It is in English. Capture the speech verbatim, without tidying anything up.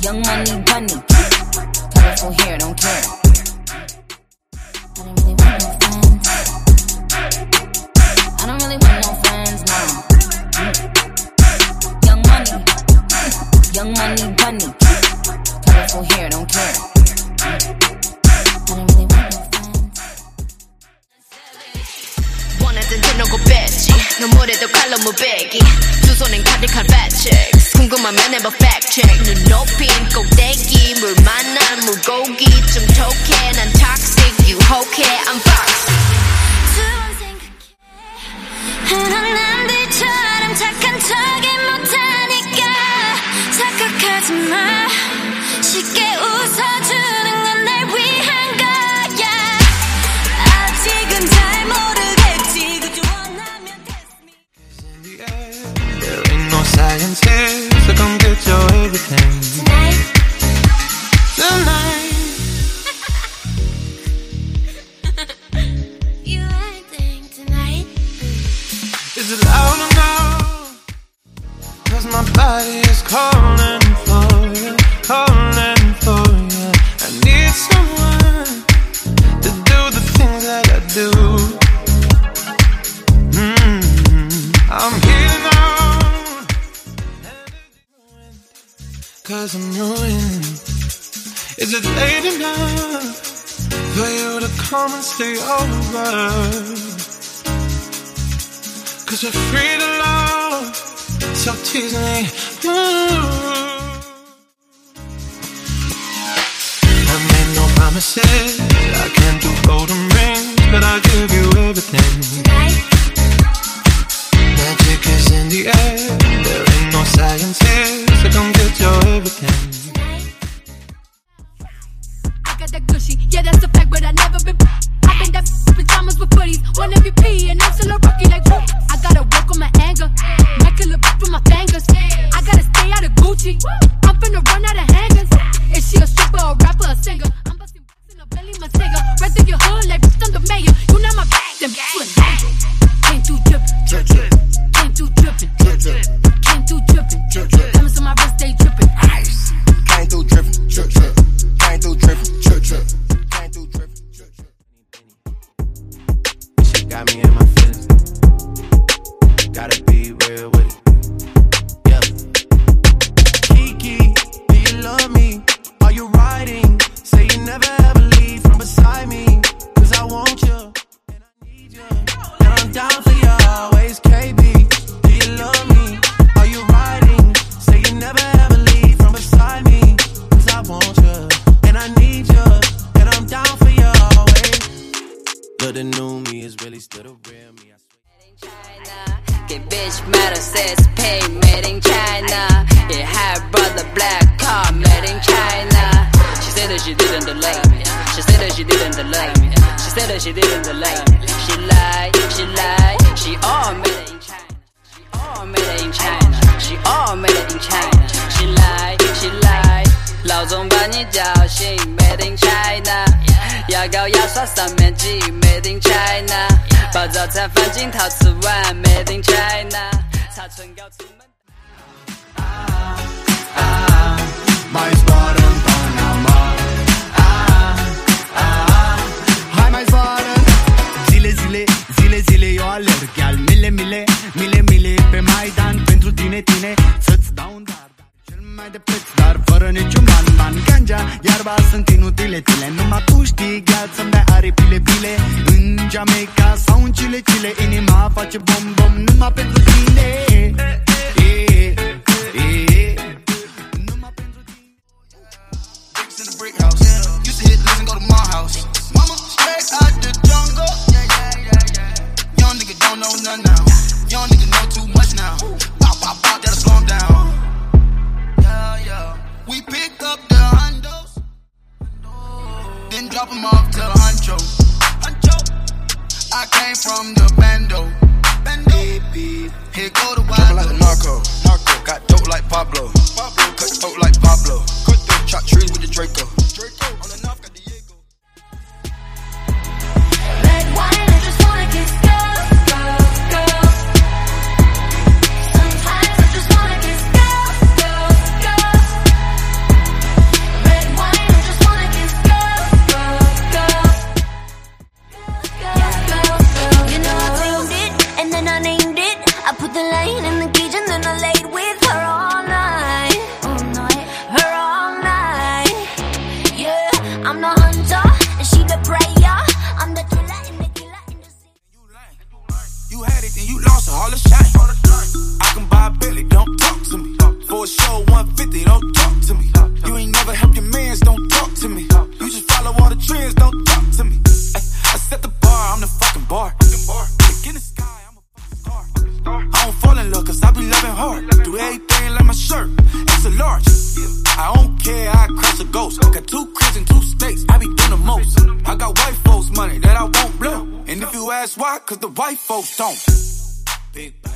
Young money bunny, colorful hair, don't care. I don't really want no friends. I don't really want no friends, no. Young money, young money bunny, colorful hair, don't care. I don't really want no friends. 원하던 대놓고 뺐지 눈물에도 칼로 무배기 두 손엔 가득한 fat checks 궁금하면 never fact check 눈 높인 꼭대기 물 만난 물고기 좀 톡해 난 toxic 유혹해 I'm fox 두번 생각해 난 남들처럼 착한 척이 못하니까 착각하지 마 쉽게 웃어주는 건 날 위한 거야 아직은 잘 모르겠지 그저 원하면 There ain't no science here, so come get your everything Tonight Tonight You anything tonight Is it loud or no? Cause my body is calling for you, calling for you I need someone to do the things that I do mm-hmm. I'm here now Cause I'm ruined Is it late enough for you to come and stay over? Cause we're free to love So tease me mm-hmm. I made no promises I can't do golden rings But I'll give you everything Tonight Magic is in the air There ain't no science here So come get your everything I got that gushy, yeah that's a fact but I never been I've been that pajamas with footies one M V P and I'm still a rookie like whoop I gotta work on my anger Make a look with my fingers I gotta stay out of Gucci I'm finna run out of hangers Is she a stripper, a rapper, a singer I'm busting in a belly, my singer Right through your hood like I'm the mayor You not my back, them you an angel Came through drippin', drip drip Came through drippin', drip drip Came through drippin', drip drip Diamonds on my wrist, they drippin' ice Came through drippin', drip drip Came through drippin', drip drip Came through drippin', drip drip She got me in my feelings Gotta be real with it Yeah Kiki, do you love me? Are you riding? Say you never ever leave from beside me Cause I want you and I need you And I'm down for you always K B, do you love me? Are you riding? Say you never ever leave from beside me Cause I want you and I need you And I'm down for you always But the new me is really still the real me I China, get bitch metal says pay made in China. Yeah, high brother black car made in China. She said that she didn't love me. She said that she didn't love me. She said that she didn't love me. She lied, she lied. She all made it in China. She all made it in China. She all made it in China. She lied, she lied. 老总把你叫醒 ，Made in China。牙膏、牙刷、三面镜 ，Made in China。包早餐放进陶瓷碗 ，Made in China。擦唇膏出门。 Mais waren Panama ah, ah, Hai mai zboară Zile, zile, zile, zile eu alerg Iar mile, mile, mile, mile Pe Maidan pentru tine, tine Să-ți dau un dar Cel mai de preț, dar fără niciun ban, ban Ganja, iarba sunt inutile, tile Numai tu știi, gheață să-mi dai aripile, pile În Jamaica sau în Chile, Chile Inima face bom, bom Numai pentru tine yeah, yeah. in the brick house. Used to hit listen, go to my house. Mama straight out the jungle. Yeah, yeah, yeah, yeah. Young nigga don't know nothing now. Young nigga know too much now. Pop, pop, pop, that'll slow him down. Yeah, yeah. We pick up the hundos, then drop them off to Huncho. Huncho. I came from the bando. Bando. Here go the wild. Like a narco. Narco. Got dope like Pablo. Pablo. Cut dope like Pablo. Chop trees with the Draco. Draco on the knob, got the Diego. Red wine, I just wanna kiss girls, girls, girls. Sometimes I just wanna kiss girls, girls, girls. I'm the hunter, and she the prayer. I'm the killer and the killer in the city. You had it, then you lost all the shine. I can buy a Billy, don't talk to me. For a show, one fifty, don't talk to me. You ain't never helped your mans, don't talk to me. You just follow all the trends, don't talk to me. Ay, I set the bar, I'm the fucking bar. Look in the sky, I'm a fucking star. I don't fall in love, cause I be loving hard. Do everything like my shirt, it's a large. I don't care, I crush a ghost. Got two cribs in two states, I be doing the most. I got white folks money that I won't blow. And if you ask why, cause the white folks don't. Big